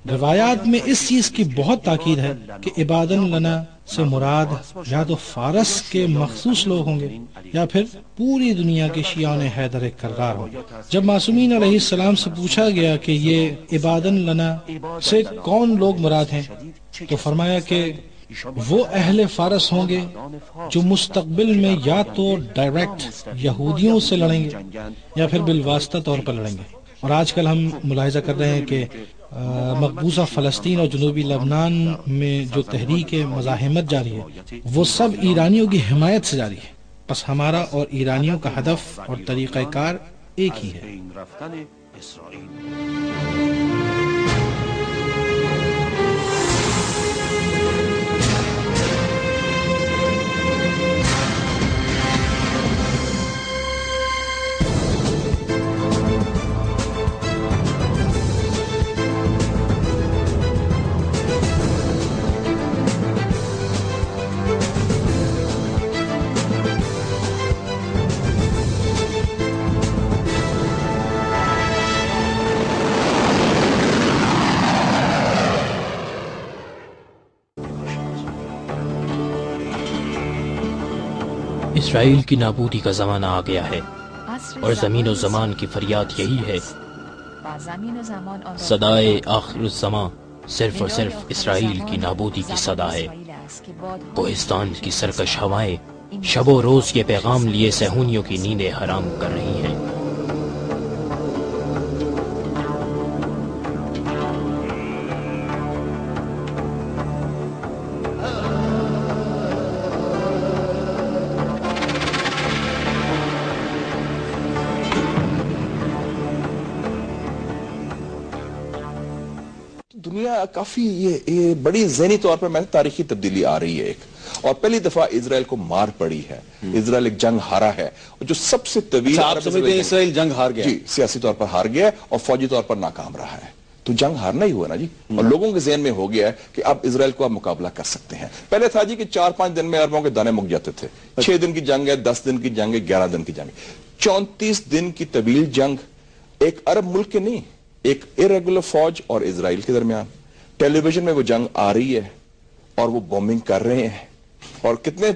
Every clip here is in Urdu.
روایات میں اس چیز کی بہت تاکید ہے کہ عبادن لنا سے مراد یا تو فارس کے مخصوص لوگ ہوں گے یا پھر پوری دنیا کے شیعان حیدر کرار ہوں گے۔ جب معصومین علیہ السلام سے پوچھا گیا کہ یہ عبادن لنا سے کون لوگ مراد ہیں تو فرمایا کہ وہ اہل فارس ہوں گے جو مستقبل میں یا تو ڈائریکٹ یہودیوں سے لڑیں گے یا پھر بالواسطہ طور پر لڑیں گے۔ اور آج کل ہم ملاحظہ کر رہے ہیں کہ مقبوضہ فلسطین اور جنوبی لبنان میں جو تحریک مزاحمت جاری ہے وہ سب ایرانیوں کی حمایت سے جاری ہے۔ بس ہمارا اور ایرانیوں کا ہدف اور طریقہ کار ایک ہی ہے۔ اسرائیل کی نابودی کا زمانہ آ گیا ہے اور زمین و زمان کی فریاد یہی ہے۔ صدائے آخر الزمان صرف اور صرف اسرائیل کی نابودی کی صدا ہے۔ کوہستان کی سرکش ہوائیں شب و روز یہ پیغام لیے صہیونیوں کی نیندیں حرام کر رہی ہیں۔ دنیا کافی یہ بڑی ذہنی طور پر میں تاریخی تبدیلی آ رہی ہے ایک، اور پہلی دفعہ اسرائیل کو مار پڑی ہے، اسرائیل ایک جنگ ہارا ہے، اور جو سب سے طویل آپ سمجھتے ہیں اسرائیل جنگ ہار گیا؟ جی، سیاسی طور پر ہار گیا اور فوجی طور پر ناکام رہا ہے، تو جنگ ہارنا ہی ہوا نا جی، اور لوگوں کے ذہن میں ہو گیا ہے کہ اب اسرائیل کو آپ مقابلہ کر سکتے ہیں۔ پہلے تھا جی کہ 4-5 دن میں عربوں کے دانے مک جاتے تھے، 6 دن کی جنگ ہے، 10 دن کی جنگ ہے، 11 دن کی جنگ ہے، 34 دن کی طویل جنگ ایک عرب ملک کے نہیں، ایک ارریگولر فوج اور اسرائیل کے درمیان۔ ٹیلی ویژن میں وہ جنگ آ رہی ہے اور وہ بومبنگ کر رہے ہیں، اور کتنے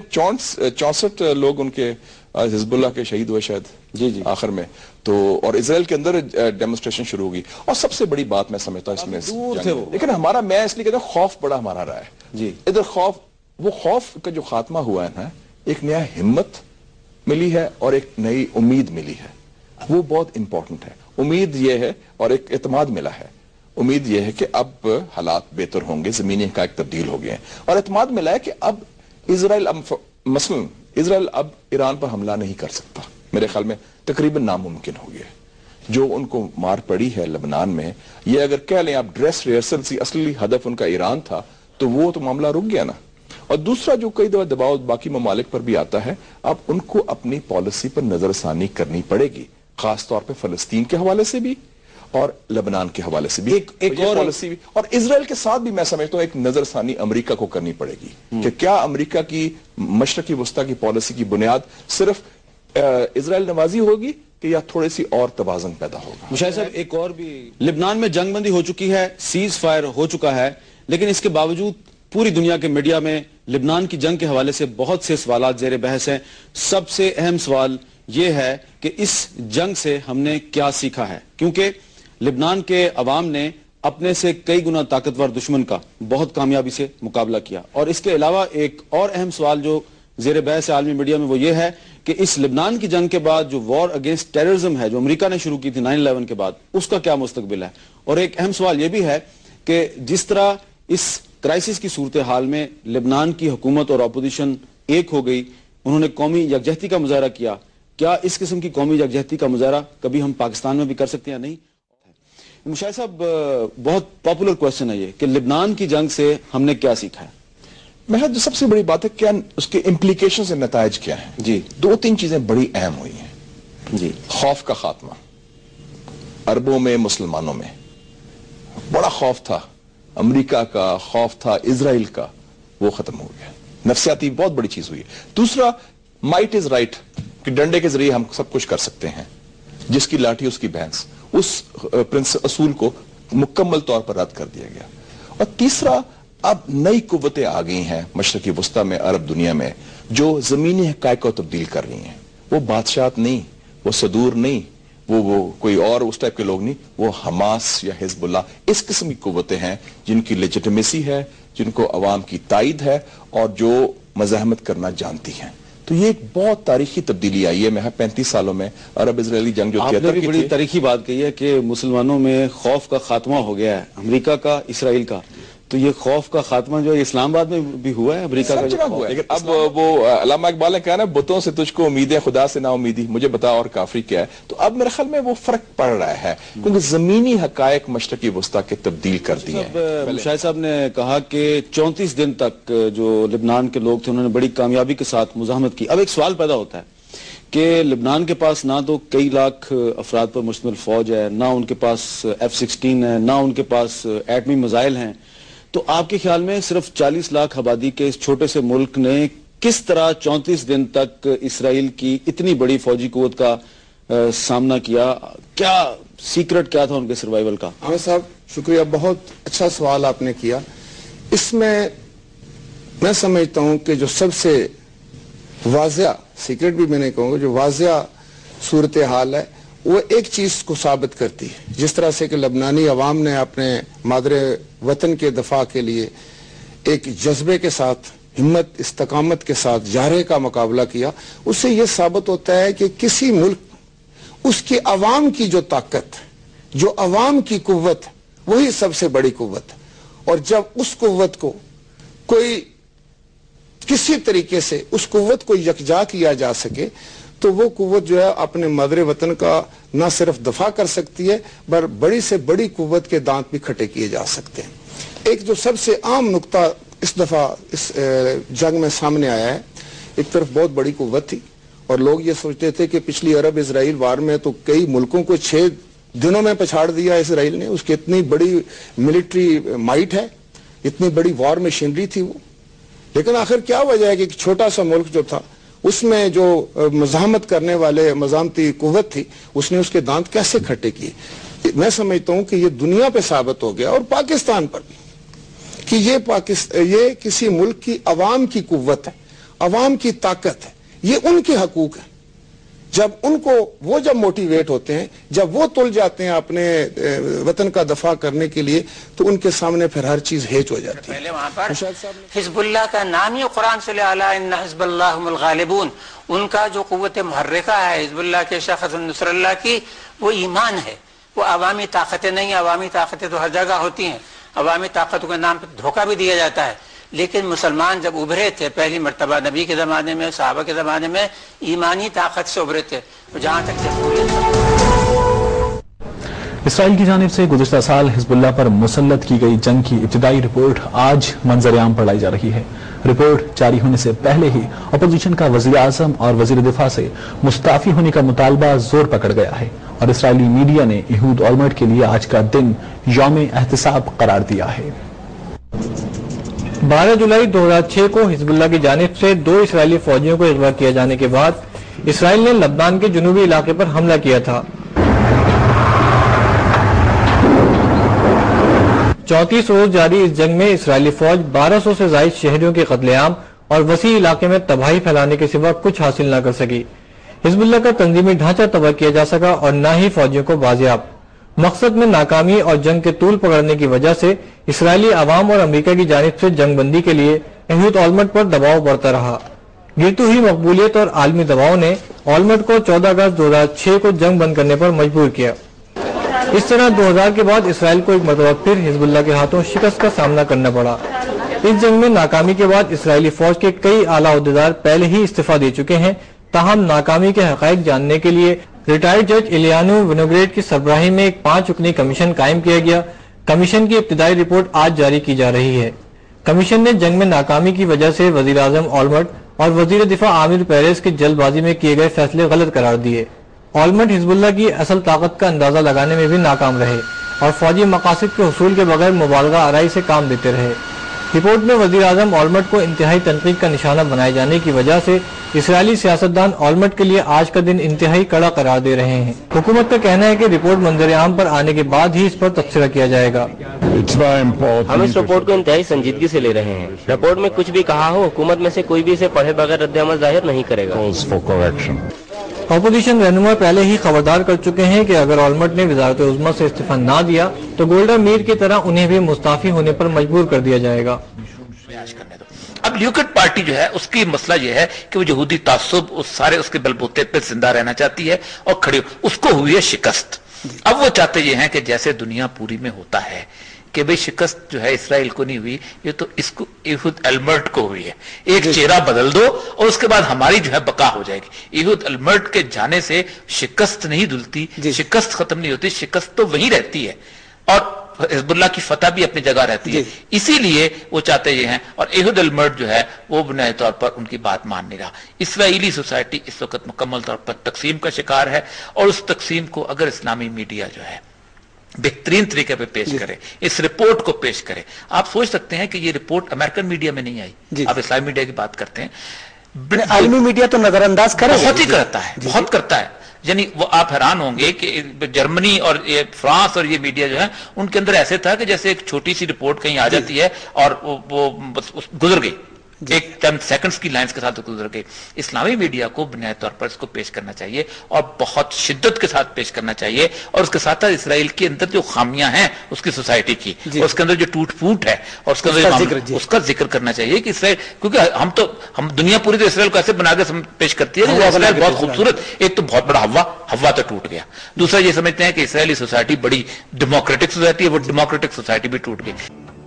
64 لوگ ان کے حزب اللہ کے شہید ہوئے شاید جی آخر میں، تو اور اسرائیل کے اندر ڈیمونسٹریشن شروع ہوگی۔ اور سب سے بڑی بات میں سمجھتا ہوں اس میں لیکن ہمارا، میں اس لیے کہتا ہوں خوف بڑا ہمارا رہا ہے جی، ادھر خوف، وہ خوف کا جو خاتمہ ہوا ہے نا، ایک نیا ہمت ملی ہے اور ایک نئی امید ملی ہے، وہ بہت امپورٹنٹ ہے۔ امید یہ ہے اور ایک اعتماد ملا ہے، امید یہ ہے کہ اب حالات بہتر ہوں گے، زمینی حقائق تبدیل ہو گئے ہیں، اور اعتماد ملا ہے کہ اب اسرائیل مثلا اسرائیل اب ایران پر حملہ نہیں کر سکتا، میرے خیال میں تقریباً ناممکن ہو گیا ہے۔ جو ان کو مار پڑی ہے لبنان میں، یہ اگر کہہ لیں آپ ڈریس ریہرسل سی، اصلی ہدف ان کا ایران تھا، تو وہ تو معاملہ رک گیا نا۔ اور دوسرا جو کئی دفعہ دباؤ باقی ممالک پر بھی آتا ہے، اب ان کو اپنی پالیسی پر نظر ثانی کرنی پڑے گی، خاص طور پہ فلسطین کے حوالے سے بھی اور لبنان کے حوالے سے بھی، ایک اور پالیسی بھی، اور اسرائیل کے ساتھ بھی میں سمجھتا ہوں ایک نظر ثانی امریکہ کو کرنی پڑے گی کہ کیا امریکہ کی مشرقی وسطی کی پالیسی کی بنیاد صرف اسرائیل نوازی ہوگی کہ یا تھوڑی سی اور توازن پیدا ہوگا؟ مشاہد صاحب، ایک اور بھی، لبنان میں جنگ بندی ہو چکی ہے، سیز فائر ہو چکا ہے، لیکن اس کے باوجود پوری دنیا کے میڈیا میں لبنان کی جنگ کے حوالے سے بہت سے سوالات زیر بحث ہیں۔ سب سے اہم سوال یہ ہے کہ اس جنگ سے ہم نے کیا سیکھا ہے، کیونکہ لبنان کے عوام نے اپنے سے کئی گنا طاقتور دشمن کا بہت کامیابی سے مقابلہ کیا، اور اس کے علاوہ ایک اور اہم سوال جو زیر بحث عالمی میڈیا میں وہ یہ ہے کہ اس لبنان کی جنگ کے بعد جو وار اگینسٹ ٹیررزم ہے جو امریکہ نے شروع کی تھی 9/11 کے بعد، اس کا کیا مستقبل ہے۔ اور ایک اہم سوال یہ بھی ہے کہ جس طرح اس کرائسس کی صورتحال میں لبنان کی حکومت اور اپوزیشن ایک ہو گئی، انہوں نے قومی یکجہتی کا مظاہرہ کیا، کیا اس قسم کی قومی یکجہتی کا مظاہرہ کبھی ہم پاکستان میں بھی کر سکتے ہیں یا نہیں؟ مشاہد صاحب، بہت پاپولر کویسچن ہے یہ کہ لبنان کی جنگ سے ہم نے کیا سیکھا ہے؟ محض جو سب سے بڑی بات ہے کیا اس کے امپلیکیشن سے نتائج کیا ہیں جی، 2-3 چیزیں بڑی اہم ہوئی ہیں جی۔ خوف کا خاتمہ، عربوں میں، مسلمانوں میں بڑا خوف تھا، امریکہ کا خوف تھا، اسرائیل کا، وہ ختم ہو گیا، نفسیاتی بہت بڑی چیز ہوئی ہے۔ دوسرا، مائٹ از رائٹ، کہ ڈنڈے کے ذریعے ہم سب کچھ کر سکتے ہیں، جس کی لاٹھی اس کی بھینس، اس اصول کو मुकम्मल तौर पर रद्द कर दिया गया। और तीसरा, अब नई कुव्वतें आ गई हैं मशरकी वस्ता में, अरब दुनिया में, जो ज़मीनी हक़ाइक़ को तब्दील कर रही हैं। वो बादशाहत नहीं, वो सदूर नहीं, वो कोई और उस टाइप के लोग नहीं, वो हमास या हिजबुल्लाह, इस किस्म की कुव्वतें हैं जिनकी लेजिटिमेसी है, जिनको अवाम की ताईद है और जो मज़ाहमत करना जानती हैं। तो ये एक बहुत तारीखी तब्दीली आई है। मैं 35 सालों में अरब इजरायली जंग जो आपने भी बड़ी तारीखी बात कही है कि मुसलमानों में खौफ का खात्मा हो गया है, अमेरिका का, इसराइल का। तो ये खौफ का खात्मा जो है इस्लामाबाद में भी हुआ है, अमेरिका का जो हुआ है। लेकिन अब वो अल्लामा इकबाल ने कहा ना, बुतों से तुझको उम्मीदें, खुदा से ना उम्मीदी, मुझे बता और काफरी क्या है। तो अब मेरे ख्याल में वो फर्क पड़ रहा है, क्योंकि जमीनी हकायक मशरकी वस्ता के तब्दील कर दिए हैं। शाहिद साहब ने कहा कि 34 दिन तक जो लिबनान के लोग थे उन्होंने बड़ी कामयाबी के साथ मुजाहमत की। अब एक सवाल पैदा होता है कि लिबनान के पास ना तो कई लाख अफराद पर मुश्तमिल फौज है, ना उनके पास F-16 है, ना उनके पास एटमी मिसाइल हैं। तो आपके ख्याल में सिर्फ 40 लाख आबादी के इस छोटे से मुल्क ने किस तरह 34 दिन तक इसराइल की इतनी बड़ी फौजी कुव्वत का सामना किया? क्या सीक्रेट क्या था उनके सर्वाइवल का? आमिर साहब शुक्रिया, बहुत अच्छा सवाल आपने किया। इसमें मैं समझता हूं कि जो सबसे वाज़िया, सीक्रेट भी मैं नहीं कहूँगा, जो वाज़िया सूरत हाल है वो एक चीज को साबित करती है। जिस तरह से कि लबनानी अवाम ने अपने मादरे वतन के दफा के लिए एक जज्बे के साथ, हिम्मत, इस्तकामत के साथ जारे का मुकाबला किया, उससे यह साबित होता है कि किसी मुल्क, उसके अवाम की जो ताकत, जो अवाम की कुव्वत, वही सबसे बड़ी कुव्वत। और जब उस कुव्वत को कोई किसी तरीके से उस कुव्वत को यकजा किया जा सके, तो वो कुव्वत जो है अपने मादरे वतन का न सिर्फ दफा कर सकती है, पर बड़ी से बड़ी कुव्वत के दांत भी खटे किए जा सकते हैं। एक जो सबसे आम नुक्ता इस दफा इस जंग में सामने आया है, एक तरफ बहुत बड़ी कुव्वत थी और लोग ये सोचते थे कि पिछली अरब इजराइल वार में तो कई मुल्कों को 6 दिनों में पछाड़ दिया इसराइल ने, उसकी इतनी बड़ी मिलिट्री माइट है, इतनी बड़ी वॉर मशीनरी थी वो। लेकिन आखिर क्या वजह है कि एक छोटा सा मुल्क जो था, उसमें जो मज़ाहमत करने वाले मज़ाहमती कुव्वत थी, उसने उसके दांत कैसे खट्टे किए? मैं समझता हूं कि ये दुनिया पे साबित हो गया और पाकिस्तान पर भी कि ये किसी मुल्क की अवाम की कुव्वत है, अवाम की ताकत है, ये उनके हकूक है। जब उनको वो जब मोटिवेट होते हैं, जब वो तुल जाते हैं अपने वतन का दफा करने के लिए, तो उनके सामने फिर हर चीज हेच हो जाती है। पहले वहां पर हिजबुल्लाह का नाम ही कुरान से आला इन्ना हिजबुल्लाह हुमुल गालिबून, उनका जो कुव्वत मुहर्रिका है हिजबुल्लाह के शख्स नुसरल्लाह की, वो ईमान है, वो अवामी ताकतें नहीं। अवामी ताकतें तो हर जगह होती हैं, अवामी ताकतों के नाम पर धोखा भी दिया जाता है। लेकिन मुसलमान जब उभरे थे पहली मर्तबा नबी के ज़माने में, सहाबा के ज़माने में, ईमानी ताकत से उभरे थे। जहाँ तक इसराइल की जानिब से गुज़िश्ता साल हिजबुल्लाह पर मुसल्लत की गई जंग की इब्तिदाई रिपोर्ट आज मंजर-ए-आम पर लाई जा रही है। रिपोर्ट जारी होने से पहले ही अपोजिशन का वज़ीर आज़म और वज़ीर दिफा से मुस्ताफी होने का मुतालबा जोर पकड़ गया है और इसराइली मीडिया ने यहूद ओलमर्ट के लिए आज का दिन यौम एहतिसाब करार दिया है। 12 जुलाई 2006 को हिजबुल्लाह की जानिब से 2 इसराइली फौजियों को अगवा किए जाने के बाद इसराइल ने लबनान के जुनूबी इलाके पर हमला किया था। 34 रोज जारी इस जंग में इसराइली फौज 1200 से ज्यादा शहरियों के कत्लेआम और वसी इलाके में तबाही फैलाने के सिवा कुछ हासिल न कर सकी। हिजबुल्लाह का तंजीमी ढांचा तबाह किया जा सका और न ही फौजियों को बाजियाब। मकसद में नाकामी और जंग के तूल पकड़ने की वजह से इसराइली अवाम और अमेरिका की जानिब से जंग बंदी के लिए यहूद ओलमर्ट पर दबाव बढ़ता रहा। गिरती हुई मकबूलियत और आलमी दबाव ने ओलमर्ट को 14 अगस्त 2006 को जंग बंद करने पर मजबूर किया। इस तरह 2000 के बाद इसराइल को एक मरतबा फिर हिजबुल्लाह के हाथों शिकस्त का सामना करना पड़ा। इस जंग में नाकामी के बाद इसराइली फौज के कई आला अहदेदार पहले ही इस्तीफा दे चुके हैं। ताहम नाकामी के हकायक जानने के लिए रिटायर्ड जज इलियानो विनोग्रेड की सरबराही में एक 5 रुकनी कमीशन कायम किया गया। कमीशन की इब्तिदाई रिपोर्ट आज जारी की जा रही है। कमीशन ने जंग में नाकामी की वजह से वजीर आजम ओलमर्ट और वजीर दिफा आमिर पेरेस की जल्दबाजी में किए गए फैसले गलत करार दिए। ओलमर्ट हिजबुल्लाह की असल ताकत का अंदाजा लगाने में भी नाकाम रहे और फौजी मकासद के हुसूल के बगैर मुबालगा आराई से काम देते रहे। رپورٹ میں وزیر اعظم اولمرٹ کو انتہائی تنقید کا نشانہ بنائے جانے کی وجہ سے اسرائیلی سیاستدان اولمرٹ کے لیے آج کا دن انتہائی کڑا قرار دے رہے ہیں۔ حکومت کا کہنا ہے کہ رپورٹ منظر عام پر آنے کے بعد ہی اس پر تبصرہ کیا جائے گا۔ ہم اس رپورٹ کو انتہائی سنجیدگی سے لے رہے ہیں۔ رپورٹ میں کچھ بھی کہا ہو، حکومت میں سے کوئی بھی اسے پڑھے بغیر رد عمل ظاہر نہیں کرے گا۔ اپوزیشن رہنما پہلے ہی خبردار کر چکے ہیں کہ اگر اولمرٹ نے وزارت عظمیٰ سے استعفیٰ نہ دیا تو گولڈا میر کی طرح انہیں بھی مستعفی ہونے پر مجبور کر دیا جائے گا۔ اب لیکٹ پارٹی جو ہے اس کی مسئلہ یہ ہے کہ وہ یہودی تعصب اس کے بلبوتے پہ زندہ رہنا چاہتی ہے اور کھڑی، اس کو ہوئی ہے شکست۔ اب وہ چاہتے یہ ہیں کہ جیسے دنیا پوری میں ہوتا ہے کہ بھئی شکست جو ہے اسرائیل کو نہیں ہوئی، یہ تو اس کو ایہود المرٹ کو ہوئی ہے، ایک چہرہ بدل دو اور اس کے بعد ہماری جو ہے بقا ہو جائے گی۔ ایہود المرٹ کے جانے سے شکست نہیں دھلتی، شکست ختم نہیں ہوتی، شکست تو وہی رہتی ہے اور حزب اللہ کی فتح بھی اپنی جگہ رہتی ہے۔ اسی لیے وہ چاہتے یہ ہیں، اور ایہود المرٹ جو ہے وہ بنیادی طور پر ان کی بات مان نہیں رہا۔ اسرائیلی سوسائٹی اس وقت مکمل طور پر تقسیم کا شکار ہے، اور اس تقسیم کو اگر اسلامی میڈیا جو ہے بہترین طریقے پہ پیش کرے، اس رپورٹ کو پیش کرے۔ آپ سوچ سکتے ہیں کہ یہ رپورٹ امریکن میڈیا میں نہیں آئی، آپ اسلامی میڈیا کی بات کرتے ہیں، عالمی میڈیا تو نظر انداز کرے، بہت ہی کرتا ہے، بہت کرتا ہے۔ یعنی وہ آپ حیران ہوں گے کہ جرمنی اور فرانس اور یہ میڈیا جو ہے ان کے اندر ایسے تھا کہ جیسے ایک چھوٹی سی رپورٹ کہیں آ جاتی ہے اور وہ گزر گئی، ایک چند سیکنڈز کی لائنز کے ساتھ گزر گئی۔ اسلامی میڈیا کو بنیادی طور پر اس کو پیش کرنا چاہیے اور بہت شدت کے ساتھ پیش کرنا چاہیے، اور اس کے ساتھ اسرائیل کے اندر جو خامیاں ہیں اس کی سوسائٹی کی، اس کے اندر جو ٹوٹ پھوٹ ہے اور اس کے اندر اس کا ذکر کرنا چاہیے کہ اسرائیل، کیونکہ ہم دنیا پوری تو اسرائیل کو ایسے بنا کے پیش کرتی ہے کہ اسرائیل بہت خوبصورت، ایک تو بہت بڑا ہوا تو ٹوٹ گیا، دوسرا یہ سمجھتے ہیں کہ اسرائیلی سوسائٹی بڑی ڈیموکریٹک سوسائٹی ہے، وہ ڈیموکریٹک سوسائٹی بھی ٹوٹ گئی۔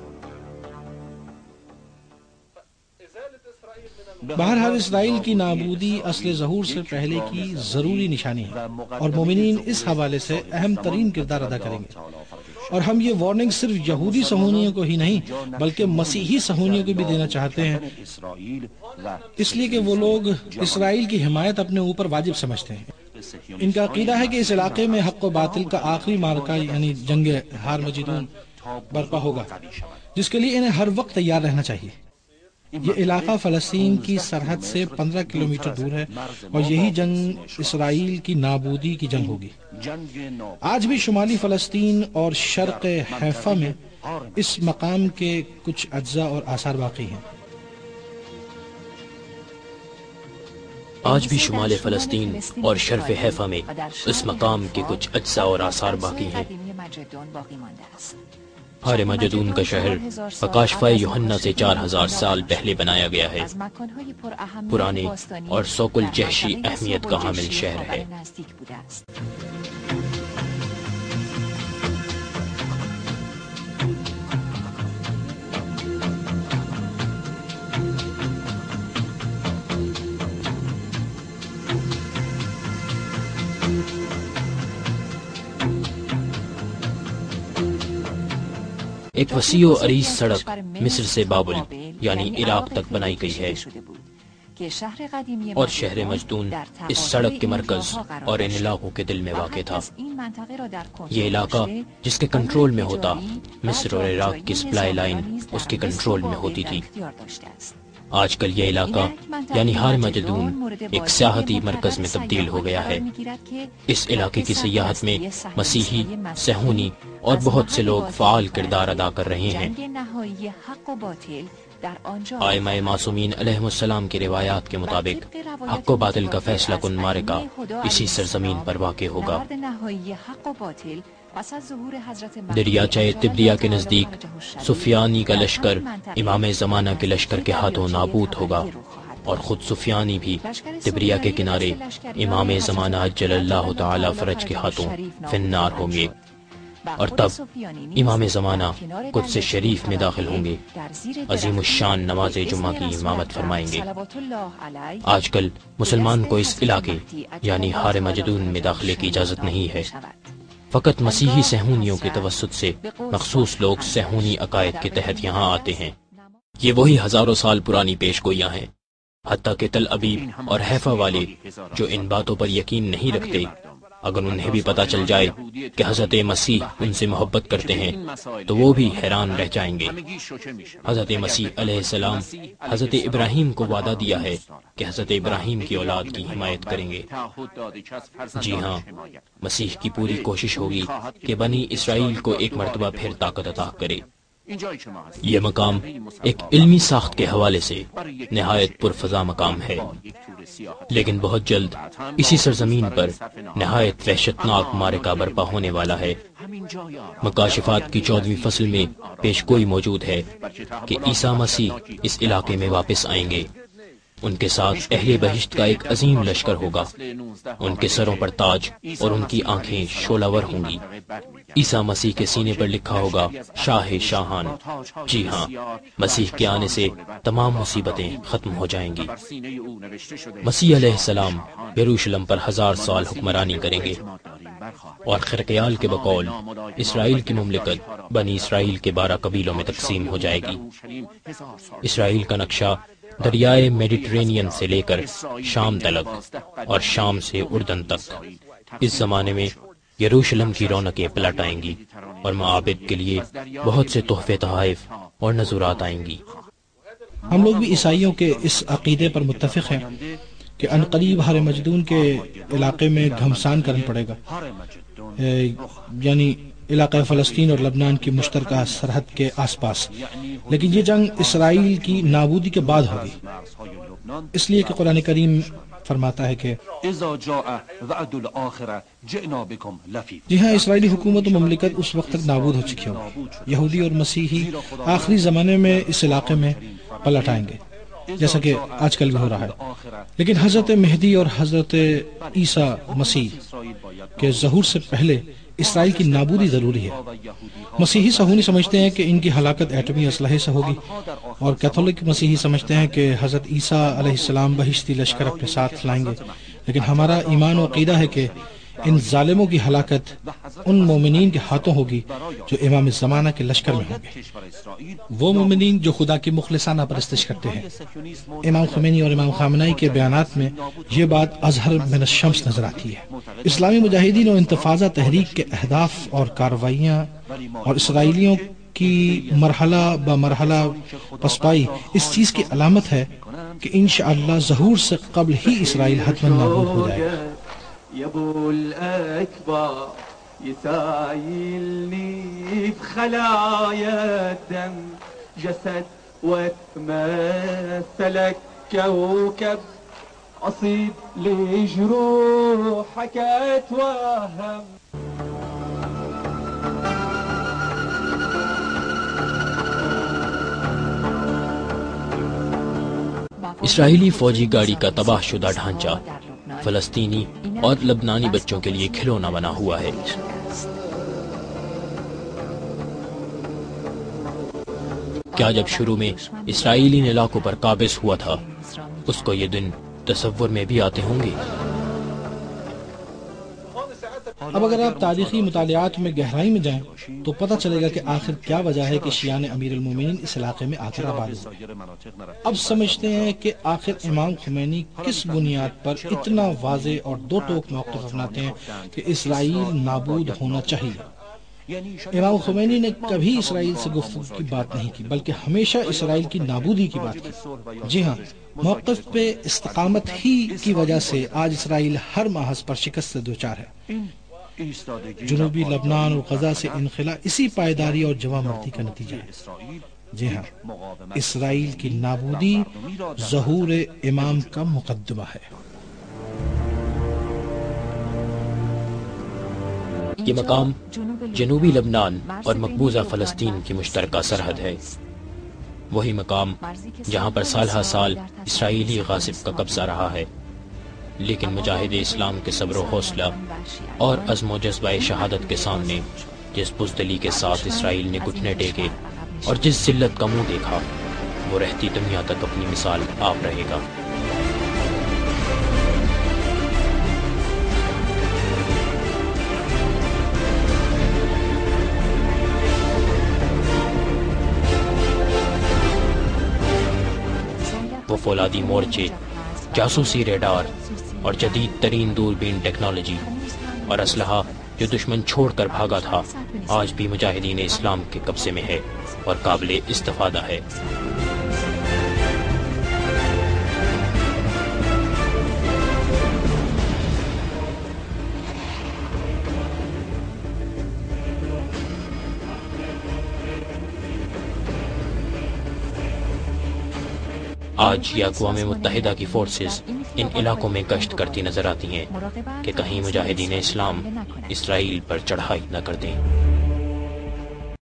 بہرحال اسرائیل کی نابودی اصل ظہور سے پہلے کی ضروری نشانی ہے، اور مومنین اس حوالے سے اہم ترین کردار ادا کریں گے۔ اور ہم یہ وارننگ صرف یہودی صہیونیوں کو ہی نہیں بلکہ مسیحی صہیونیوں کو بھی دینا چاہتے ہیں، اس لیے کہ وہ لوگ اسرائیل کی حمایت اپنے اوپر واجب سمجھتے ہیں۔ ان کا عقیدہ ہے کہ اس علاقے میں حق و باطل کا آخری معرکہ یعنی جنگ ہارمجدون برپا ہوگا، جس کے لیے انہیں ہر وقت تیار رہنا چاہیے۔ یہ علاقہ فلسطین کی سرحد سے 15 کلومیٹر دور ہے، اور یہی جنگ اسرائیل کی نابودی کی جنگ ہوگی۔ آج بھی شمالی فلسطین اور شرق حیفا میں اس مقام کے کچھ اجزاء اور آثار باقی ہیں۔ آج بھی شمال فلسطین اور شرق حیفا میں اس مقام کے کچھ اجزاء اور آثار باقی ہیں۔ ہارم جدون کا شہر فکاشفہ یوحنا سے 4000 سال پہلے بنایا گیا ہے، پرانے اور سوق الجحشی اہمیت کا حامل شہر ہے۔ ایک وسیع و عریض سڑک مصر سے بابل یعنی عراق تک بنائی گئی ہے، اور شہر مجدون اس سڑک کے مرکز اور ان علاقوں کے دل میں واقع تھا۔ یہ علاقہ جس کے کنٹرول میں ہوتا، مصر اور عراق کی سپلائی لائن اس کے کنٹرول میں ہوتی تھی۔ آج کل یہ علاقہ یعنی ہارم جدون ایک سیاحتی مرکز میں تبدیل ہو گیا ہے۔ اس علاقے کی سیاحت میں مسیحی، صہیونی اور بہت سے لوگ فعال کردار ادا کر رہے ہیں۔ ائمہ معصومین علیہ السلام کی روایات کے مطابق حق و باطل کا فیصلہ کن معرکہ اسی سرزمین پر واقع ہوگا۔ دریاچہ تبریہ کے نزدیک سفیانی کا لشکر امام زمانہ کے لشکر کے ہاتھوں نابود ہوگا، اور خود سفیانی بھی تبریہ کے کنارے امام زمانہ عجل اللہ تعالی فرج کے ہاتھوں فی النار ہوں گے، اور تب امام زمانہ قدس شریف میں داخل ہوں گے، عظیم الشان نماز جمعہ کی امامت فرمائیں گے۔ آج کل مسلمان کو اس علاقے یعنی ہارم جدون میں داخلے کی اجازت نہیں ہے، فقط مسیحی صہیونیوں کے توسط سے مخصوص لوگ صہیونی عقائد کے تحت یہاں آتے ہیں۔ یہ وہی ہزاروں سال پرانی پیش گوئیاں ہیں، حتیٰ کہ تل ابیب اور حیفا والے جو ان باتوں پر یقین نہیں رکھتے اگر انہیں بھی پتہ چل جائے کہ حضرت مسیح ان سے محبت کرتے ہیں تو وہ بھی حیران رہ جائیں گے۔ حضرت مسیح علیہ السلام حضرت ابراہیم کو وعدہ دیا ہے کہ حضرت ابراہیم کی اولاد کی حمایت کریں گے۔ جی ہاں، مسیح کی پوری کوشش ہوگی کہ بنی اسرائیل کو ایک مرتبہ پھر طاقت عطا کرے۔ یہ مقام ایک علمی ساخت کے حوالے سے نہایت پرفضا مقام ہے، لیکن بہت جلد اسی سرزمین پر نہایت وحشتناک معرکہ برپا ہونے والا ہے۔ مکاشفات کی 14ویں فصل میں پیش گوئی موجود ہے کہ عیسیٰ مسیح اس علاقے میں واپس آئیں گے۔ ان کے ساتھ اہل بہشت کا ایک عظیم لشکر ہوگا، ان کے سروں پر تاج اور ان کی آنکھیں شعلہ ور ہوں گی۔ عیسیٰ مسیح کے سینے پر لکھا ہوگا شاہ شاہان۔ جی ہاں، مسیح کے آنے سے تمام مصیبتیں ختم ہو جائیں گی۔ مسیح علیہ السلام یروشلم پر 1000 سال حکمرانی کریں گے، اور خرقیال کے بقول اسرائیل کی مملکت بنی اسرائیل کے 12 قبیلوں میں تقسیم ہو جائے گی۔ اسرائیل کا نقشہ دریائے میڈیٹرینین سے لے کر شام تلک اور شام سے اردن تک۔ اس زمانے میں یروشلم کی رونقیں پلٹ آئیں گی اور معابد کے لیے بہت سے تحفے تحائف اور نذرات آئیں گی۔ ہم لوگ بھی عیسائیوں کے اس عقیدے پر متفق ہیں کہ عنقریب ہر مجدون کے علاقے میں گھمسان کرنا پڑے گا، یعنی علاقہ فلسطین اور لبنان کی مشترکہ سرحد کے آس پاس، لیکن یہ جنگ اسرائیل کی نابودی کے بعد ہوگی، اس لیے کہ قرآن کریم فرماتا ہے کہ جی ہاں، اسرائیلی حکومت و مملکت اس وقت تک نابود ہو چکی ہوگی۔ یہودی اور مسیحی آخری زمانے میں اس علاقے میں پلٹ آئیں گے، جیسا کہ آج کل بھی ہو رہا ہے، لیکن حضرت مہدی اور حضرت عیسیٰ مسیح کے ظہور سے پہلے اسرائیل کی نابودی ضروری ہے۔ مسیحی صہیونی سمجھتے ہیں کہ ان کی ہلاکت ایٹمی اسلحے سے ہوگی، اور کیتھولک مسیحی سمجھتے ہیں کہ حضرت عیسیٰ علیہ السلام بہشتی لشکر اپنے ساتھ لائیں گے، لیکن ہمارا ایمان و عقیدہ ہے کہ ان ظالموں کی ہلاکت ان مومنین کے ہاتھوں ہوگی جو امام زمانہ کے لشکر میں ہوں گے، وہ مومنین جو خدا کی مخلصانہ پرستش کرتے ہیں۔ امام خمینی اور امام خامنائی کے بیانات میں یہ بات اظہر من الشمس نظر آتی ہے۔ اسلامی مجاہدین و انتفاضہ تحریک کے اہداف اور کارروائیاں اور اسرائیلیوں کی مرحلہ بمرحلہ پسپائی اس چیز کی علامت ہے کہ انشاءاللہ ظہور سے قبل ہی اسرائیل حتماً نابود ہو جائے گا۔ يا ابو الاكبر يسايلني بخلايا الدم جسد وتمثلك كوكب اصيب لجروحك اتوهم۔ اسرائیلی فوجی گاڑی کا تباہ شدہ ڈھانچہ فلسطینی اور لبنانی بچوں کے لیے کھلونا بنا ہوا ہے۔ کیا جب شروع میں اسرائیلی ان علاقوں پر قابض ہوا تھا اس کو یہ دن تصور میں بھی آتے ہوں گے؟ اب اگر آپ تاریخی مطالعات میں گہرائی میں جائیں تو پتہ چلے گا کہ آخر کیا وجہ ہے کہ شیعان امیر المومنین اس علاقے میں آ کر آباد ہوئے۔ اب سمجھتے ہیں کہ آخر امام خمینی کس بنیاد پر اتنا واضح اور دو ٹوک موقف اپناتے ہیں کہ اسرائیل نابود ہونا چاہیے۔ امام خمینی نے کبھی اسرائیل سے گفتگو کی بات نہیں کی، بلکہ ہمیشہ اسرائیل کی نابودی کی بات کی۔ جی ہاں، موقف پہ استقامت ہی کی وجہ سے آج اسرائیل ہر محاذ پر شکست سے دوچار ہے۔ جنوبی لبنان اور غزہ سے انخلا اسی پائیداری اور جواں مردی کا نتیجہ ہے۔ جی ہاں، اسرائیل کی نابودی ظہور امام کا مقدمہ ہے۔ یہ مقام جنوبی لبنان اور مقبوضہ فلسطین کی مشترکہ سرحد ہے، وہی مقام جہاں پر سال ہر سال اسرائیلی غاصب کا قبضہ رہا ہے، لیکن مجاہد اسلام کے صبر و حوصلہ اور عزم و جذبہ شہادت کے سامنے جس بزدلی کے ساتھ اسرائیل نے گھٹنے ٹیکے اور جس ذلت کا منہ دیکھا، وہ رہتی دنیا تک اپنی مثال آپ رہے گا۔ وہ فولادی مورچے، جاسوسی ریڈار اور جدید ترین دوربین ٹیکنالوجی اور اسلحہ جو دشمن چھوڑ کر بھاگا تھا آج بھی مجاہدین اسلام کے قبضے میں ہے اور قابل استفادہ ہے۔ آج یہ اقوام متحدہ کی فورسز ان علاقوں میں گشت کرتی نظر آتی ہیں کہ کہیں مجاہدین اسلام اسرائیل پر چڑھائی نہ کر دیں۔